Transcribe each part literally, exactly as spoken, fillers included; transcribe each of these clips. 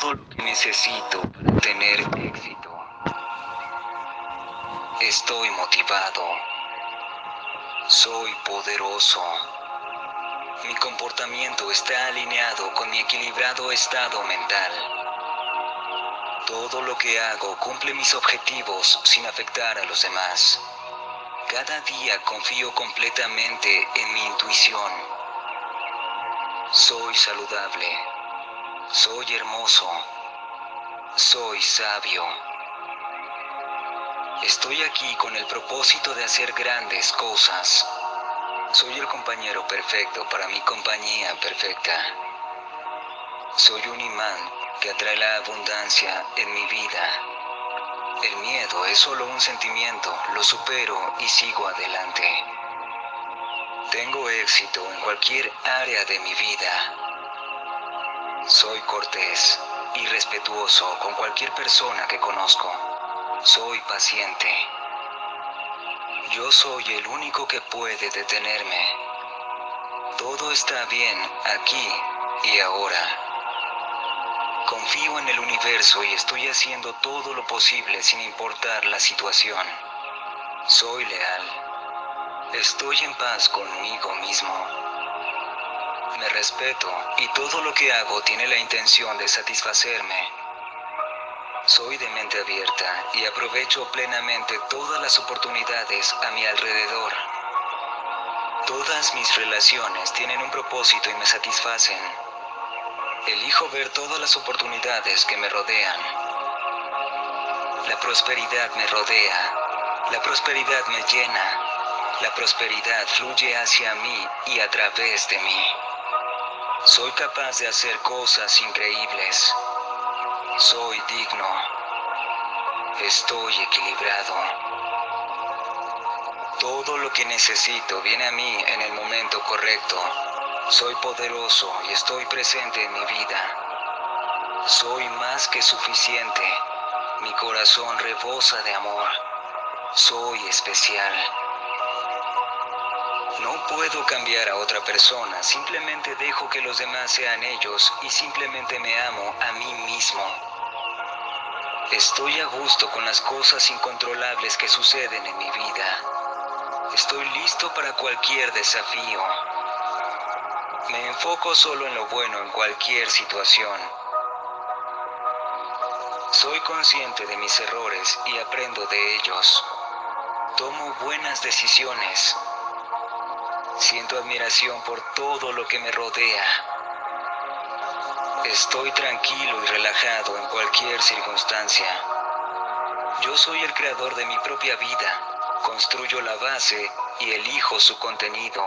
todo lo que necesito para tener éxito. Estoy motivado. Soy poderoso. Mi comportamiento está alineado con mi equilibrado estado mental. Todo lo que hago cumple mis objetivos sin afectar a los demás. Cada día confío completamente en mi intuición. Soy saludable. Soy hermoso. Soy sabio. Estoy aquí con el propósito de hacer grandes cosas. Soy el compañero perfecto para mi compañía perfecta. Soy un imán que atrae la abundancia en mi vida. El miedo es solo un sentimiento, lo supero y sigo adelante. Tengo éxito en cualquier área de mi vida. Soy cortés y respetuoso con cualquier persona que conozco. Soy paciente. Yo soy el único que puede detenerme. Todo está bien aquí y ahora. Confío en el universo y estoy haciendo todo lo posible sin importar la situación. Soy leal. Estoy en paz conmigo mismo. Me respeto y todo lo que hago tiene la intención de satisfacerme. Soy de mente abierta y aprovecho plenamente todas las oportunidades a mi alrededor. Todas mis relaciones tienen un propósito y me satisfacen. Elijo ver todas las oportunidades que me rodean. La prosperidad me rodea. La prosperidad me llena. La prosperidad fluye hacia mí y a través de mí. Soy capaz de hacer cosas increíbles. Soy digno. Estoy equilibrado. Todo lo que necesito viene a mí en el momento correcto. Soy poderoso y estoy presente en mi vida. Soy más que suficiente. Mi corazón rebosa de amor. Soy especial. No puedo cambiar a otra persona, simplemente dejo que los demás sean ellos y simplemente me amo a mí mismo. Estoy a gusto con las cosas incontrolables que suceden en mi vida. Estoy listo para cualquier desafío. Me enfoco solo en lo bueno en cualquier situación. Soy consciente de mis errores y aprendo de ellos. Tomo buenas decisiones. Siento admiración por todo lo que me rodea. Estoy tranquilo y relajado en cualquier circunstancia. Yo soy el creador de mi propia vida. Construyo la base y elijo su contenido.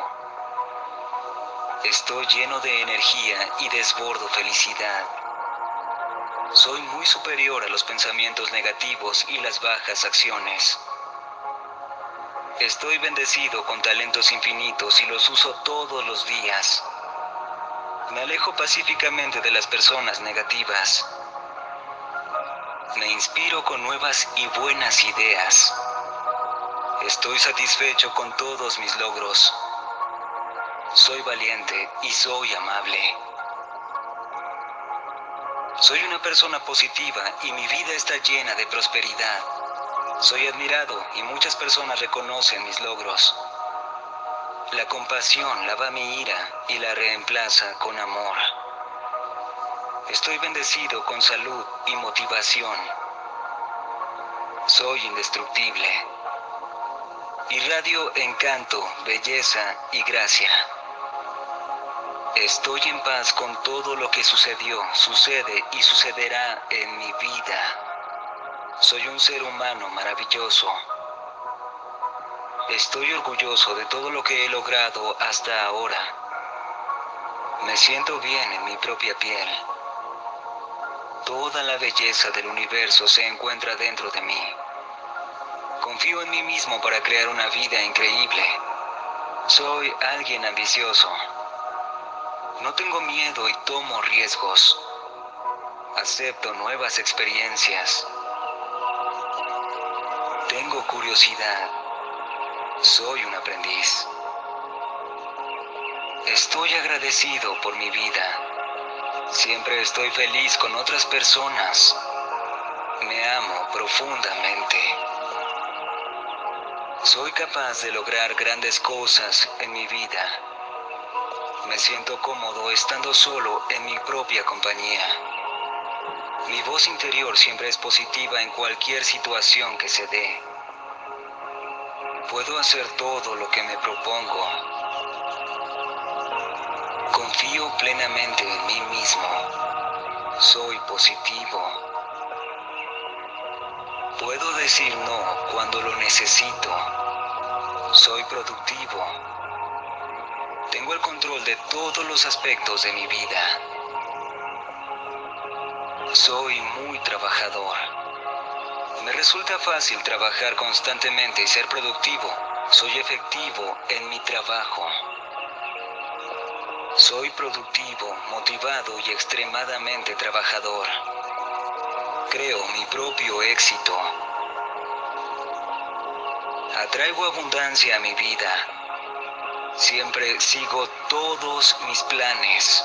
Estoy lleno de energía y desbordo felicidad. Soy muy superior a los pensamientos negativos y las bajas acciones. Estoy bendecido con talentos infinitos y los uso todos los días. Me alejo pacíficamente de las personas negativas. Me inspiro con nuevas y buenas ideas. Estoy satisfecho con todos mis logros. Soy valiente y soy amable. Soy una persona positiva y mi vida está llena de prosperidad. Soy admirado y muchas personas reconocen mis logros. La compasión lava mi ira y la reemplaza con amor. Estoy bendecido con salud y motivación. Soy indestructible. Irradio encanto, belleza y gracia. Estoy en paz con todo lo que sucedió, sucede y sucederá en mi vida. Soy un ser humano maravilloso. Estoy orgulloso de todo lo que he logrado hasta ahora. Me siento bien en mi propia piel. Toda la belleza del universo se encuentra dentro de mí. Confío en mí mismo para crear una vida increíble. Soy alguien ambicioso. No tengo miedo y tomo riesgos. Acepto nuevas experiencias. Tengo curiosidad. Soy un aprendiz. Estoy agradecido por mi vida. Siempre estoy feliz con otras personas. Me amo profundamente. Soy capaz de lograr grandes cosas en mi vida. Me siento cómodo estando solo en mi propia compañía. Mi voz interior siempre es positiva en cualquier situación que se dé. Puedo hacer todo lo que me propongo. Confío plenamente en mí mismo. Soy positivo. Puedo decir no cuando lo necesito. Soy productivo. Tengo el control de todos los aspectos de mi vida. Soy muy trabajador. Me resulta fácil trabajar constantemente y ser productivo. Soy efectivo en mi trabajo. Soy productivo, motivado y extremadamente trabajador. Creo mi propio éxito. Atraigo abundancia a mi vida. Siempre sigo todos mis planes.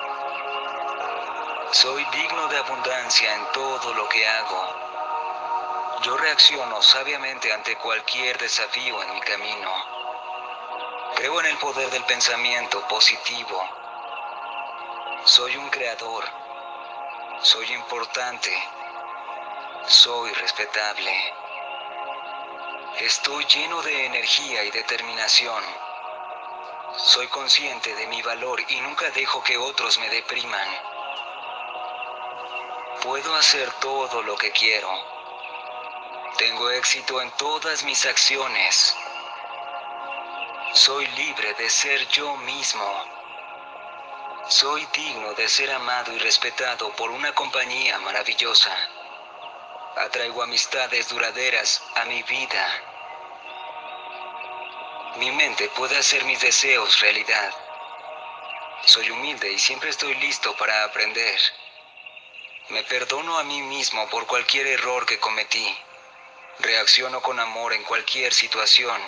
Soy digno de abundancia en todo lo que hago. Yo reacciono sabiamente ante cualquier desafío en mi camino. Creo en el poder del pensamiento positivo. Soy un creador. Soy importante. Soy respetable. Estoy lleno de energía y determinación. Soy consciente de mi valor y nunca dejo que otros me depriman. Puedo hacer todo lo que quiero. Tengo éxito en todas mis acciones. Soy libre de ser yo mismo. Soy digno de ser amado y respetado por una compañía maravillosa. Atraigo amistades duraderas a mi vida. Mi mente puede hacer mis deseos realidad. Soy humilde y siempre estoy listo para aprender. Me perdono a mí mismo por cualquier error que cometí. Reacciono con amor en cualquier situación.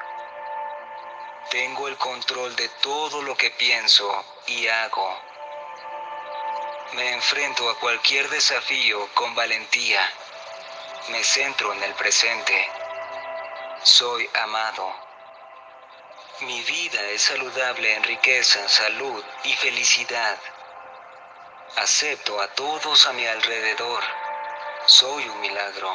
Tengo el control de todo lo que pienso y hago. Me enfrento a cualquier desafío con valentía. Me centro en el presente. Soy amado. Mi vida es saludable en riqueza, salud y felicidad. Acepto a todos a mi alrededor. Soy un milagro.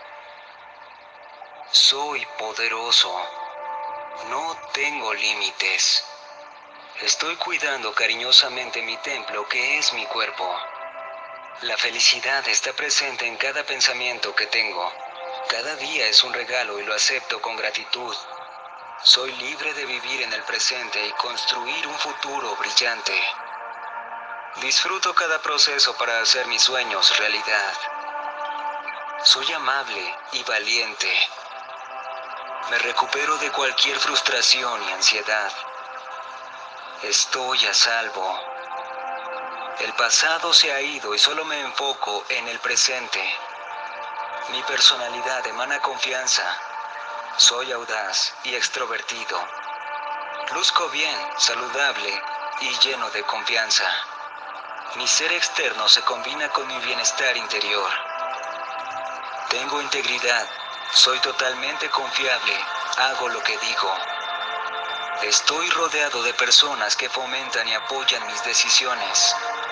Soy poderoso. No tengo límites. Estoy cuidando cariñosamente mi templo, que es mi cuerpo. La felicidad está presente en cada pensamiento que tengo. Cada día es un regalo y lo acepto con gratitud. Soy libre de vivir en el presente y construir un futuro brillante. Disfruto cada proceso para hacer mis sueños realidad. Soy amable y valiente. Me recupero de cualquier frustración y ansiedad. Estoy a salvo. El pasado se ha ido y solo me enfoco en el presente. Mi personalidad emana confianza. Soy audaz y extrovertido. Luzco bien, saludable y lleno de confianza. Mi ser externo se combina con mi bienestar interior. Tengo integridad. Soy totalmente confiable. Hago lo que digo. Estoy rodeado de personas que fomentan y apoyan mis decisiones.